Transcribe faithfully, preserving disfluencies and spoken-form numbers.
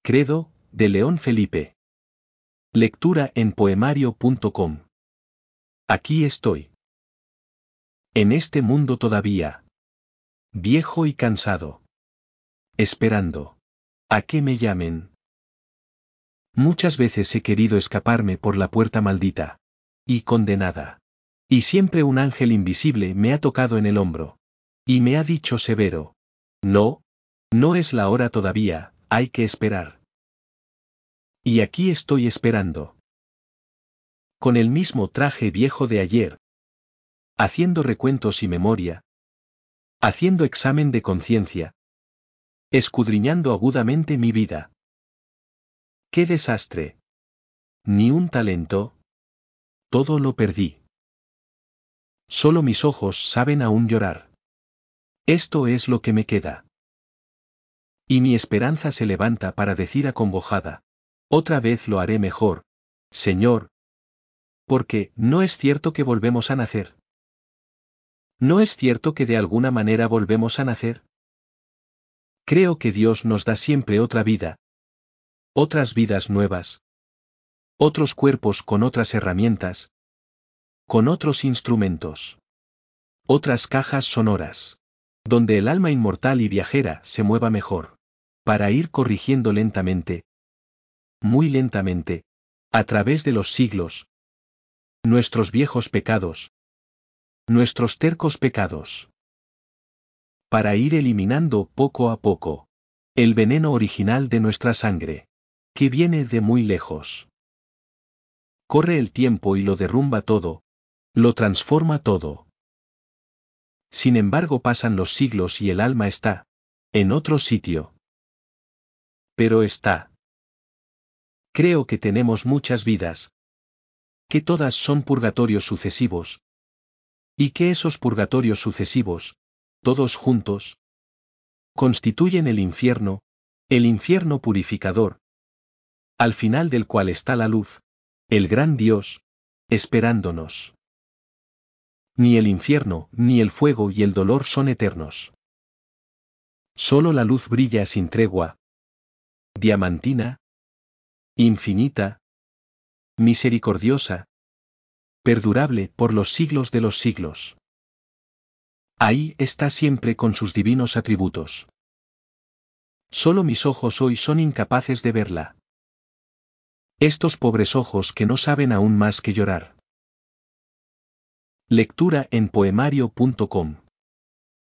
Credo, de León Felipe. Lectura en poemario punto com. Aquí estoy. En este mundo todavía. Viejo y cansado. Esperando. A que me llamen. Muchas veces he querido escaparme por la puerta maldita. Y condenada. Y siempre un ángel invisible me ha tocado en el hombro. Y me ha dicho severo. No. No es la hora todavía, hay que esperar. Y aquí estoy esperando. Con el mismo traje viejo de ayer. Haciendo recuentos y memoria. Haciendo examen de conciencia. Escudriñando agudamente mi vida. ¡Qué desastre! Ni un talento. Todo lo perdí. Solo mis ojos saben aún llorar. Esto es lo que me queda. Y mi esperanza se levanta para decir acongojada. Otra vez lo haré mejor, Señor. Porque, ¿no es cierto que volvemos a nacer? ¿No es cierto que de alguna manera volvemos a nacer? Creo que Dios nos da siempre otra vida. Otras vidas nuevas. Otros cuerpos con otras herramientas. Con otros instrumentos. Otras cajas sonoras. Donde el alma inmortal y viajera se mueva mejor. Para ir corrigiendo lentamente. Muy lentamente. A través de los siglos. Nuestros viejos pecados. Nuestros tercos pecados. Para ir eliminando poco a poco. El veneno original de nuestra sangre. Que viene de muy lejos. Corre el tiempo y lo derrumba todo. Lo transforma todo. Sin embargo pasan los siglos y el alma está. En otro sitio. Pero está. Creo que tenemos muchas vidas. Que todas son purgatorios sucesivos. Y que esos purgatorios sucesivos, todos juntos, constituyen el infierno, el infierno purificador, al final del cual está la luz, el gran Dios, esperándonos. Ni el infierno, ni el fuego y el dolor son eternos. Solo la luz brilla sin tregua, diamantina, infinita, misericordiosa, perdurable por los siglos de los siglos. Ahí está siempre con sus divinos atributos. Solo mis ojos hoy son incapaces de verla. Estos pobres ojos que no saben aún más que llorar. Lectura en poemario punto com